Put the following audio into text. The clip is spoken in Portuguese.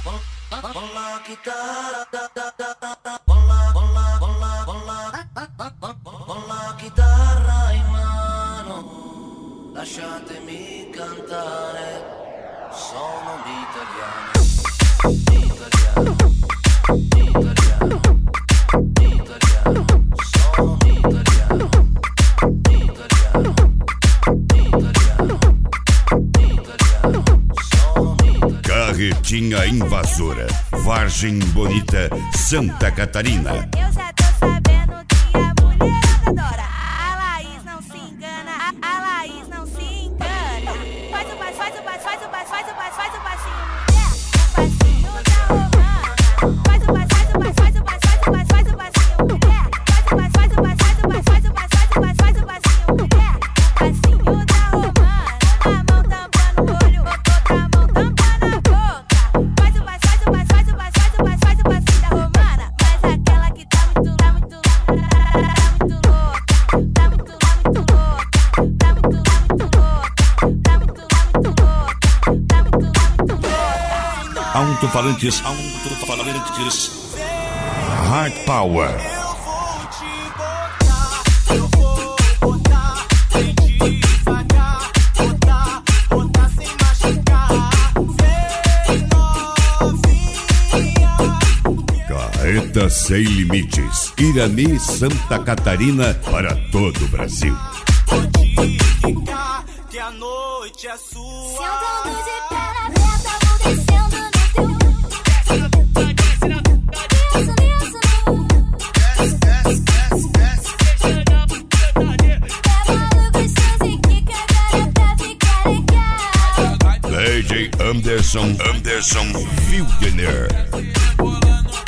la guitarra, con la chitarra in mano, lasciatemi cantare, sono italiano, italiano, italiano, italiano, sono italiano, italiano, italiano, italiano, sono italiano. Carretinha Invasora, Vargem Bonita, Santa Catarina. Eu já tô sabendo que a mulherada adora. A Laís não se engana, a Laís não se engana. Faz o passinho, mulher, o passinho da romana. Faz o passinho, mulher, o passinho, mulher, o passinho da romana. Uma mão tampando o olho, outra mão tampando a boca. Faz o passinho da romana. Mas aquela que tá muito louca. Alto-falantes, Hard Power. Eu vou botar bem devagar, botar sem machucar. Vem novinha. Carreta Sem Limites, Irani, Santa Catarina, para todo o Brasil. Pode ficar, que a noite é sua. Sentando de perna aberta, vou descendo no teu. DJ Anderson Wildener.